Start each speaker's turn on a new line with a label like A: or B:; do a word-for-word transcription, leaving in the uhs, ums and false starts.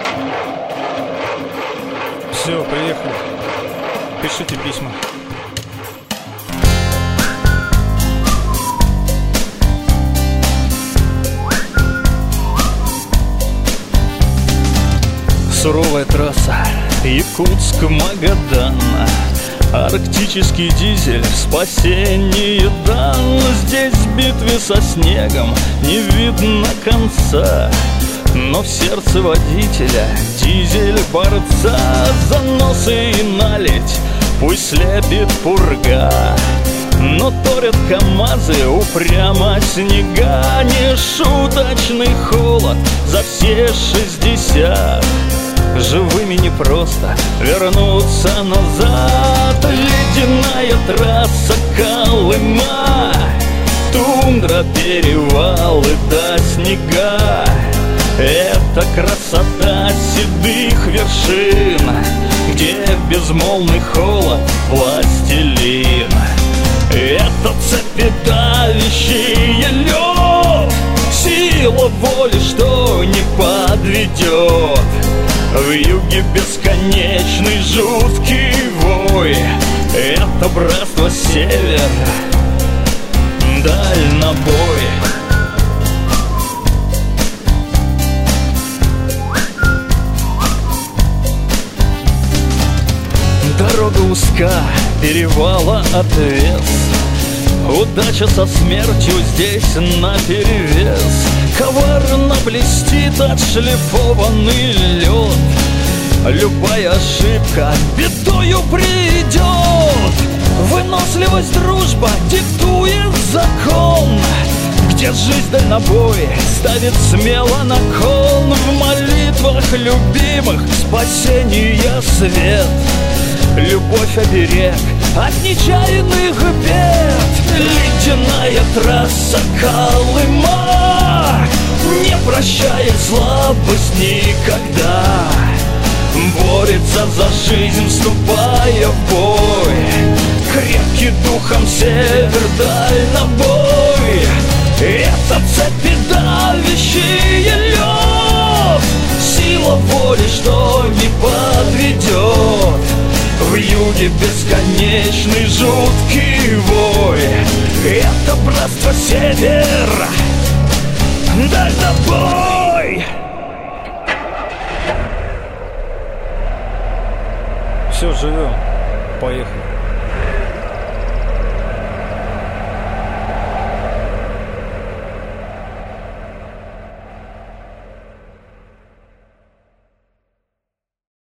A: Все, приехали. Пишите письма. Суровая трасса Якутск-Магадан. Арктический дизель, спасение дан. Здесь в битве со снегом не видно конца, но в сердце водителя дизель борца. Заносы и наледь, пусть слепит пурга, но торят КамАЗы упрямо снега. Не шуточный холод за все шестьдесят. Живыми непросто вернуться назад. Ледяная трасса Колыма, тундра, перевалы до снега. Это красота седых вершин, где безмолвный холод пластилин. Это цепи давящий лед, сила воли, что не подведет. В юге бесконечный жуткий вой. Это братство север, дальнобой. Дорога узка, перевала отвес. Удача со смертью здесь наперевес. Коварно блестит отшлифованный лед. Любая ошибка бедою придет. Выносливость дружба диктует закон, где жизнь дальнобой ставит смело на кон. В молитвах любимых спасения свет. Любовь оберег от нечаянных бед. Ледяная трасса Колыма не прощает слабость никогда. Борется за жизнь, вступая в бой. Крепкий духом север, дальнобой. Это цепи давящий лед, сила воли, что не подведет. В юге бесконечный жуткий вой. Это братство север, дальнобой.
B: Все, живем. Поехали.